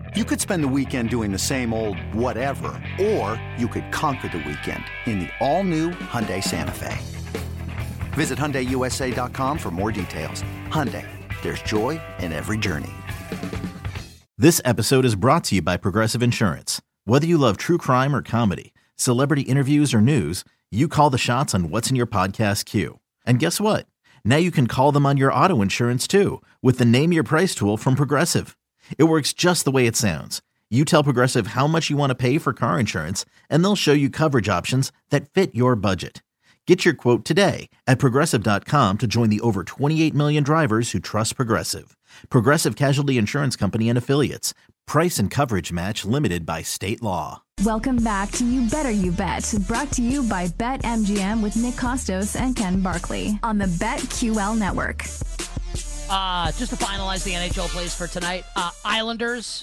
You could spend the weekend doing the same old whatever, or you could conquer the weekend in the all-new Hyundai Santa Fe. Visit HyundaiUSA.com for more details. Hyundai, there's joy in every journey. This episode is brought to you by Progressive Insurance. Whether you love true crime or comedy, celebrity interviews or news, you call the shots on what's in your podcast queue. And guess what? Now you can call them on your auto insurance too with the Name Your Price tool from Progressive. It works just the way it sounds. You tell Progressive how much you want to pay for car insurance, and they'll show you coverage options that fit your budget. Get your quote today at Progressive.com to join the over 28 million drivers who trust Progressive. Progressive Casualty Insurance Company and Affiliates. Price and coverage match limited by state law. Welcome back to You Better You Bet, brought to you by BetMGM with Nick Kostos and Ken Barkley on the BetQL network. Just to finalize the NHL plays for tonight, Islanders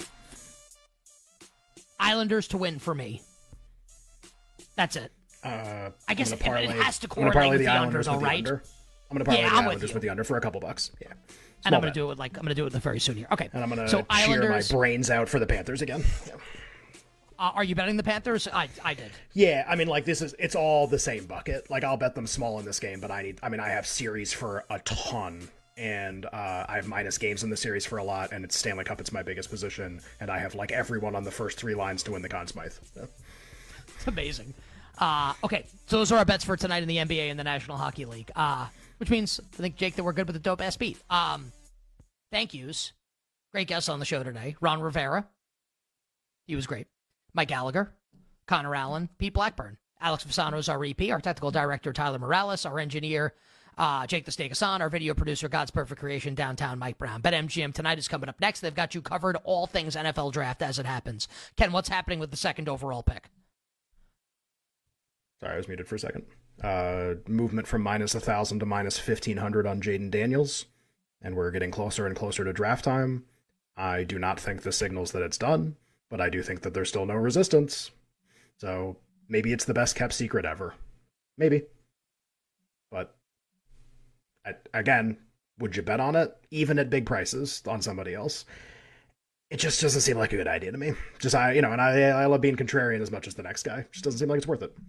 to win for me. That's it. I guess it has to correlate with the Islanders, all right? I'm going to parlay the Islanders with the under for a couple bucks. Yeah. And I'm going to do it very soon here. Okay. And I'm going to cheer my brains out for the Panthers again. Yeah. Are you betting the Panthers? I did. Yeah, I mean, like, it's all the same bucket. Like, I'll bet them small in this game, but I have series for a ton. And I have minus games in the series for a lot, and it's Stanley Cup. It's my biggest position, and I have like everyone on the first three lines to win the Conn Smythe. So. It's amazing. Okay, so those are our bets for tonight in the NBA and the National Hockey League. Which means I think, Jake, that we're good with the dope ass beat. Thank yous. Great guests on the show today. Ron Rivera, he was great. Mike Gallagher, Connor Allen, Pete Blackburn, Alex Fasano's our EP, our technical director Tyler Morales, our engineer. Jake the Snake Hassan, our video producer, God's Perfect Creation, downtown Mike Brown. BetMGM tonight is coming up next. They've got you covered, all things NFL draft as it happens. Ken, what's happening with the second overall pick? Sorry, I was muted for a second. Movement from minus 1,000 to minus 1,500 on Jaden Daniels, and we're getting closer and closer to draft time. I do not think this signals that it's done, but I do think that there's still no resistance. So maybe it's the best kept secret ever. Maybe. But again, would you bet on it? Even at big prices on somebody else? It just doesn't seem like a good idea to me. I love being contrarian as much as the next guy. It just doesn't seem like it's worth it.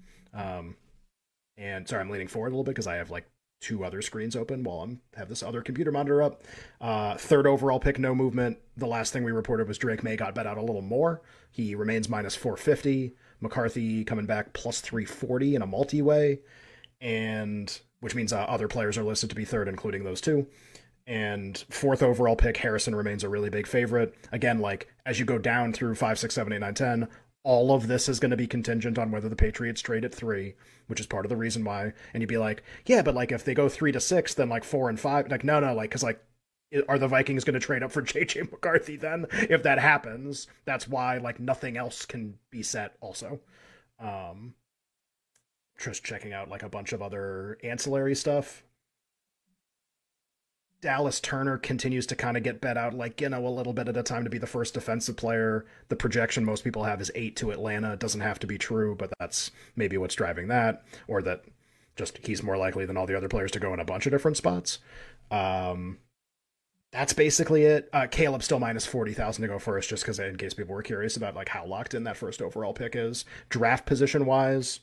And sorry, I'm leaning forward a little bit because I have like two other screens open while I have this other computer monitor up. Third overall pick, no movement. The last thing we reported was Drake May got bet out a little more. He remains minus 450. McCarthy coming back plus 340 in a multi-way. And which means other players are listed to be third, including those two. And fourth overall pick, Harrison remains a really big favorite. Again, like as you go down through 5, 6, 7, 8, 9, 10, all of this is going to be contingent on whether the Patriots trade at 3, which is part of the reason why. And you'd be like, yeah, but like if they go 3 to 6, then like 4 and 5, like no, like because like are the Vikings going to trade up for JJ McCarthy then? If that happens, that's why like nothing else can be set. Also, just checking out like a bunch of other ancillary stuff. Dallas Turner continues to kind of get bet out, like, a little bit at a time to be the first defensive player. The projection most people have is 8 to Atlanta. It doesn't have to be true, but that's maybe what's driving that, or that just he's more likely than all the other players to go in a bunch of different spots. That's basically it. Caleb's still minus 40,000 to go first, just because in case people were curious about like how locked in that first overall pick is. Draft position wise,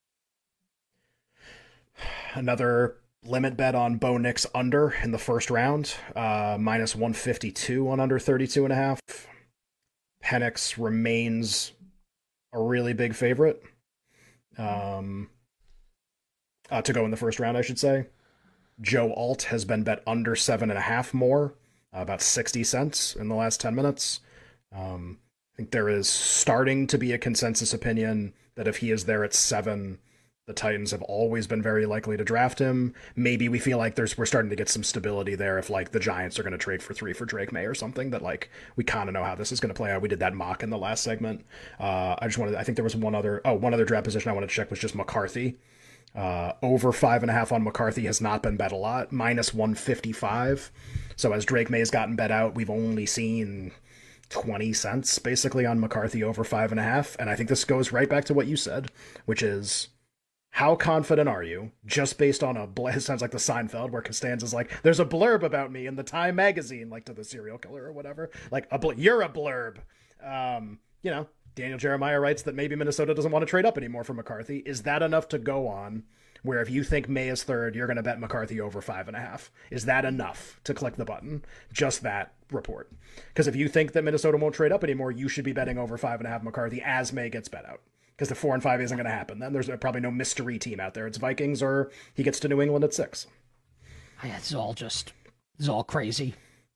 another limit bet on Bo Nix under in the first round, minus 152 on under 32.5. Penix remains a really big favorite to go in the first round, I should say. Joe Alt has been bet under 7.5 more, about 60 cents in the last 10 minutes. I think there is starting to be a consensus opinion that if he is there at 7, the Titans have always been very likely to draft him. Maybe we feel like we're starting to get some stability there if like the Giants are going to trade for 3 for Drake May or something, that like we kind of know how this is going to play out. We did that mock in the last segment. I think there was one other draft position I wanted to check was just McCarthy. Over 5.5 on McCarthy has not been bet a lot, minus 155. So as Drake May has gotten bet out, we've only seen 20 cents basically on McCarthy over 5.5. And I think this goes right back to what you said, which is, how confident are you, just based on it sounds like the Seinfeld, where Costanza's like, there's a blurb about me in the Time magazine, like to the serial killer or whatever. Like, you're a blurb. Daniel Jeremiah writes that maybe Minnesota doesn't want to trade up anymore for McCarthy. Is that enough to go on where if you think May is third, you're going to bet McCarthy over 5.5? Is that enough to click the button? Just that report. Because if you think that Minnesota won't trade up anymore, you should be betting over 5.5 McCarthy as May gets bet out. Because the 4 and 5 isn't going to happen. Then there's probably no mystery team out there. It's Vikings or he gets to New England at 6. Yeah, this is all crazy.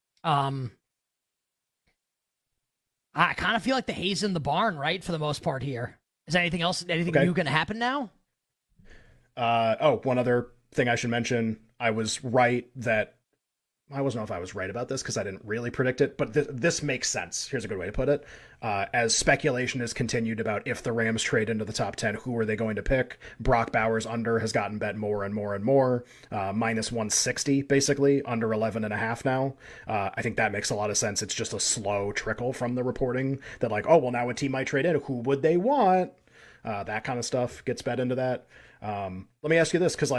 I kind of feel like the hay's in the barn, right, for the most part here. Is anything new going to happen now? One other thing I should mention. I was right that I wasn't know if I was right about this because I didn't really predict it, but this makes sense. Here's a good way to put it. As speculation has continued about if the Rams trade into the top 10, who are they going to pick? Brock Bowers under has gotten bet more and more and more. Minus 160, basically, under 11.5 now. I think that makes a lot of sense. It's just a slow trickle from the reporting that now a team might trade in. Who would they want? That kind of stuff gets bet into that. Let me ask you this, because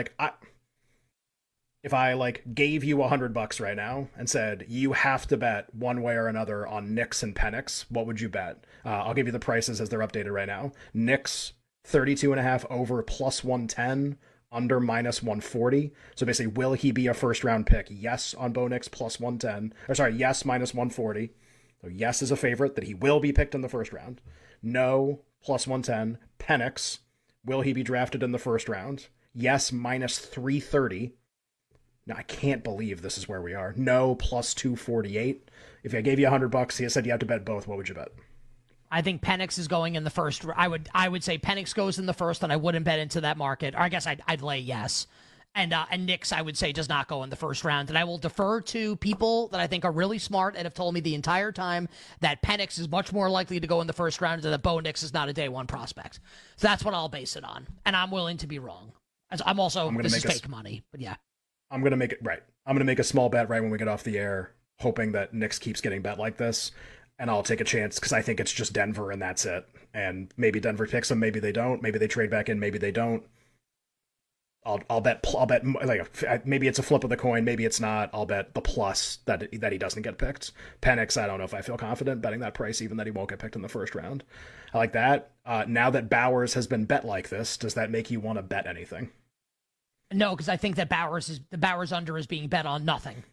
if I gave you $100 right now and said you have to bet one way or another on Knicks and Penix, what would you bet? I'll give you the prices as they're updated right now. Knicks 32.5 over plus 110, under minus 140. So basically, will he be a first round pick? Yes on Bo Nix plus 110. Yes minus 140. So yes is a favorite that he will be picked in the first round. No plus 110. Penix, will he be drafted in the first round? Yes minus 330. Now, I can't believe this is where we are. No, plus 248. If I gave you $100, he said you have to bet both. What would you bet? I think Penix is going in the first. I would say Penix goes in the first, and I wouldn't bet into that market. Or I guess I'd lay yes. And Knicks, I would say, does not go in the first round. And I will defer to people that I think are really smart and have told me the entire time that Penix is much more likely to go in the first round and that Bo Nix is not a day one prospect. So that's what I'll base it on. And I'm willing to be wrong. This is fake money, but yeah. I'm going to make it right. I'm going to make a small bet right when we get off the air, hoping that Knicks keeps getting bet like this. And I'll take a chance because I think it's just Denver and that's it. And maybe Denver picks them. Maybe they don't. Maybe they trade back in. Maybe they don't. I'll bet maybe it's a flip of the coin. Maybe it's not. I'll bet the plus that he doesn't get picked. Penix, I don't know if I feel confident betting that price, even that he won't get picked in the first round. I like that. Now that Bowers has been bet like this, does that make you want to bet anything? No, because I think that the Bowers under is being bet on nothing.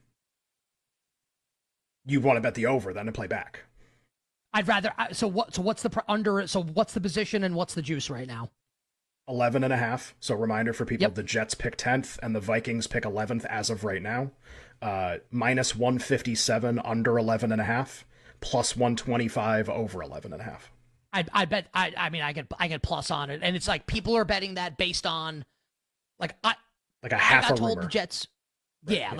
You want to bet the over than to play back. I'd rather. So what's the under? So what's the position and what's the juice right now? 11.5. So reminder for people: The Jets pick 10th and the Vikings pick 11th as of right now. Minus 157 under 11.5, plus 125 over 11.5. I bet. I get plus on it, and it's like people are betting that based on a half I got a told rumor. The Jets. Yeah,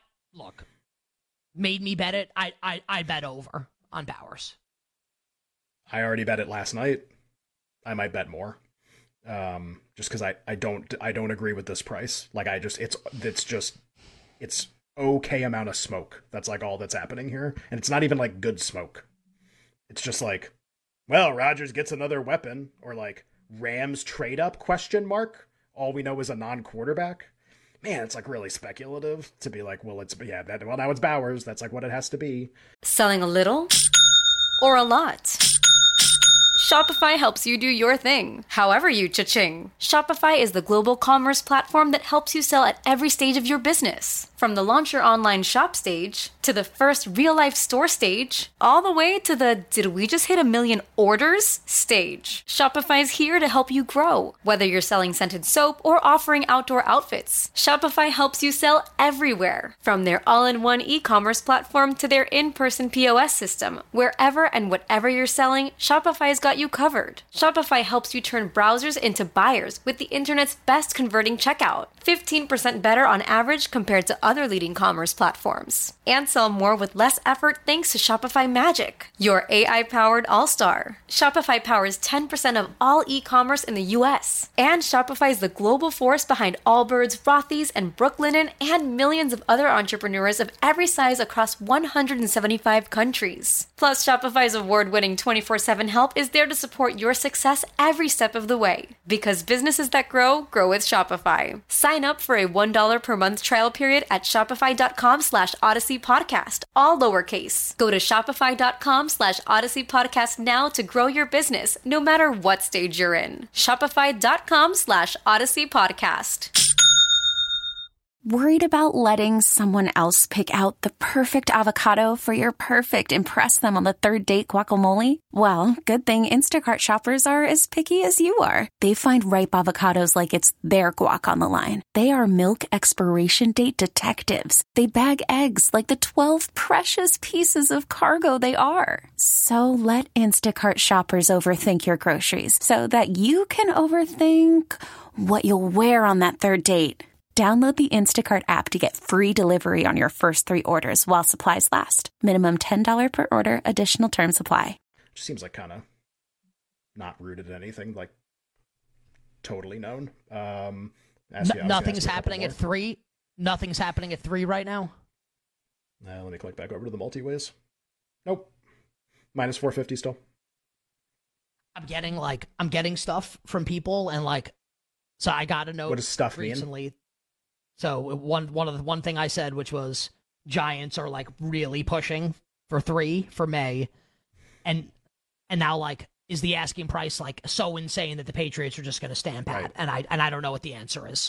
made me bet it. I bet over on Bowers. I already bet it last night. I might bet more. Just because I don't agree with this price. It's okay amount of smoke. That's all that's happening here. And it's not even good smoke. It's just Rodgers gets another weapon, or Rams trade up ? All we know is a non-quarterback. Man, it's really speculative to be now it's Bowers. That's what it has to be. Selling a little or a lot? Shopify helps you do your thing, however you cha-ching. Shopify is the global commerce platform that helps you sell at every stage of your business. From the launch your online shop stage, to the first real-life store stage, all the way to the did we just hit 1 million orders stage. Shopify's here to help you grow. Whether you're selling scented soap or offering outdoor outfits, Shopify helps you sell everywhere. From their all-in-one e-commerce platform to their in-person POS system. Wherever and whatever you're selling, Shopify's got you covered. Shopify helps you turn browsers into buyers with the internet's best converting checkout. 15% better on average compared to other leading commerce platforms. And sell more with less effort thanks to Shopify Magic, your AI-powered all-star. Shopify powers 10% of all e-commerce in the US. And Shopify is the global force behind Allbirds, Rothy's, and Brooklinen, and millions of other entrepreneurs of every size across 175 countries. Plus, Shopify's award-winning 24/7 help is there there to support your success every step of the way. Because businesses that grow, grow with Shopify. Sign up for a $1 per month trial period at shopify.com/Odyssey Podcast, all lowercase. Go to shopify.com/Odyssey Podcast now to grow your business, no matter what stage you're in. Shopify.com/Odyssey Podcast. Worried about letting someone else pick out the perfect avocado for your perfect impress them on the third date guacamole? Well, good thing Instacart shoppers are as picky as you are. They find ripe avocados like it's their guac on the line. They are milk expiration date detectives. They bag eggs like the 12 precious pieces of cargo they are. So let Instacart shoppers overthink your groceries so that you can overthink what you'll wear on that third date. Download the Instacart app to get free delivery on your first 3 orders while supplies last. Minimum $10 per order. Additional terms apply. Just seems like kind of not rooted in anything, like totally known. Nothing's happening at 3. Nothing's happening at 3 right now. Let me click back over to the multi-ways. Nope. Minus 450 still. I'm getting stuff from people, and like, so I got a note. What does stuff recently mean? So one thing I said, which was Giants are like really pushing for 3 for May, and now like is the asking price like so insane that the Patriots are just going to stand pat, right. and I don't know what the answer is.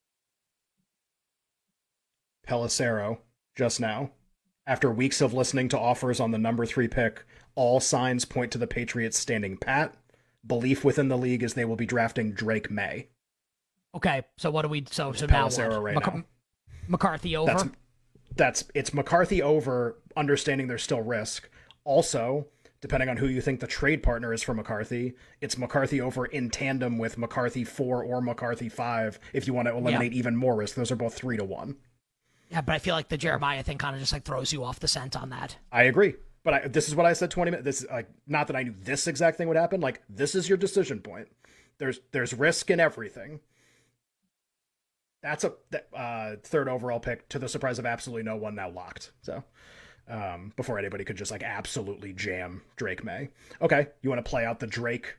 Pelissero just now, after weeks of listening to offers on the number 3 pick, all signs point to the Patriots standing pat. Belief within the league is they will be drafting Drake May. Okay, so what do we? So now what? Right now. McCarthy over. It's McCarthy over. Understanding there's still risk. Also, depending on who you think the trade partner is for McCarthy, it's McCarthy over in tandem with McCarthy 4 or McCarthy 5. If you want to eliminate even more risk, those are both 3-1. Yeah, but I feel like the Jeremiah thing kind of just like throws you off the scent on that. I agree, but this is what I said 20 minutes. This is like not that I knew this exact thing would happen. Like this is your decision point. There's risk in everything. That's a third overall pick, to the surprise of absolutely no one, now locked. So before anybody could just like absolutely jam Drake May. Okay, you want to play out the Drake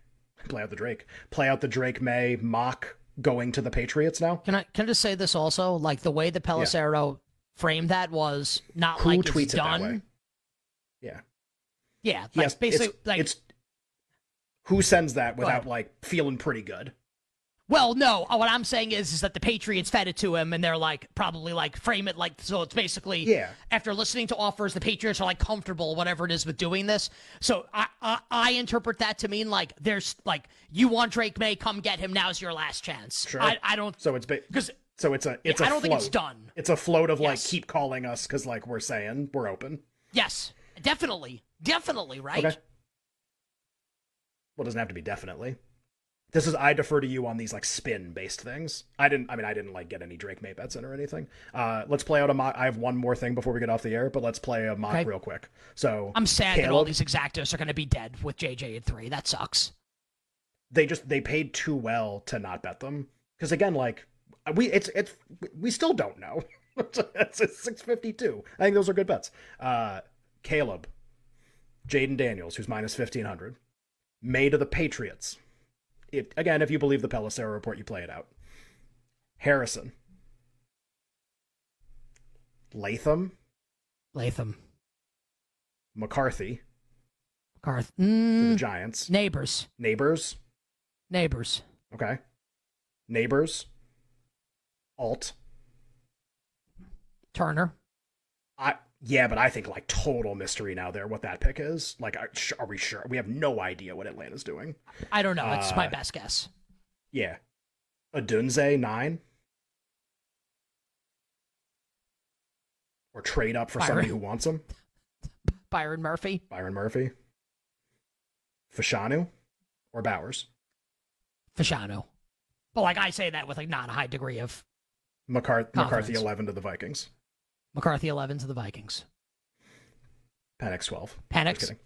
May mock going to the Patriots now? Can I just say this also? Like the way the Pelissero framed that was not who like tweets it's done. That way? Yeah. Yeah, like basically it's who sends that without like feeling pretty good. Well, no. What I'm saying is that the Patriots fed it to him, and they're like probably like frame it like so. It's basically after listening to offers, the Patriots are like comfortable, whatever it is, with doing this. So I interpret that to mean like there's like you want Drake May, come get him. Now's your last chance. Sure. I don't. So it's because it's a I don't think it's done. It's a float of like keep calling us because like we're saying we're open. Yes, definitely, right. Okay. Well, it doesn't have to be definitely. This is, I defer to you on these like spin based things. I didn't like get any Drake May bets in or anything. Let's play out a mock. I have one more thing before we get off the air, but let's play a mock real quick. So I'm sad that all these exactos are going to be dead with JJ at 3. That sucks. They paid too well to not bet them. Cause again, like we still don't know. It's 652. I think those are good bets. Caleb, Jaden Daniels, who's minus 1,500, May to the Patriots. If you believe the Pelissero report, you play it out. Harrison. Latham. McCarthy. To the Giants. Neighbors. Okay. Neighbors. Alt. Turner. But I think like total mystery now there what that pick is. Like, are we sure? We have no idea what Atlanta's doing. I don't know. It's my best guess. Yeah. Adunze 9. Or trade up for somebody who wants him. Byron Murphy. Fashanu or Bowers. Fashanu. But like I say that with like not a high degree of McCarthy 11 to the Vikings. McCarthy 11 to the Vikings. Penix 12. Penix. Just kidding.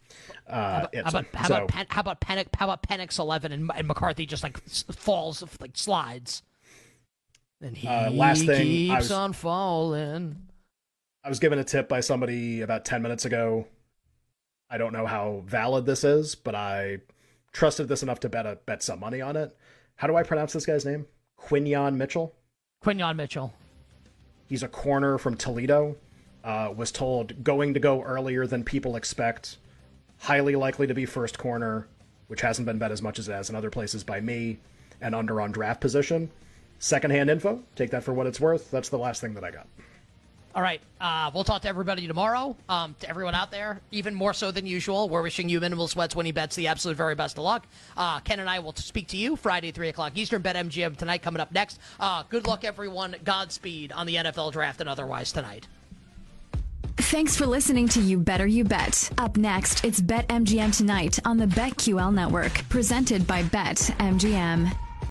How about Penix 11 and McCarthy just like falls, like slides. And he last thing, keeps on falling. I was given a tip by somebody about 10 minutes ago. I don't know how valid this is, but I trusted this enough to bet some money on it. How do I pronounce this guy's name? Quinyon Mitchell? Quinyon Mitchell. He's a corner from Toledo. Was told going to go earlier than people expect. Highly likely to be first corner, which hasn't been bet as much as it has in other places by me, and under on draft position. Secondhand info, take that for what it's worth. That's the last thing that I got. All right, we'll talk to everybody tomorrow. To everyone out there, even more so than usual, we're wishing you minimal sweats winning bets the absolute very best of luck. Ken and I will speak to you Friday, 3 o'clock Eastern. BetMGM tonight coming up next. Good luck, everyone. Godspeed on the NFL draft and otherwise tonight. Thanks for listening to You Better You Bet. Up next, it's BetMGM Tonight on the BetQL Network, presented by BetMGM.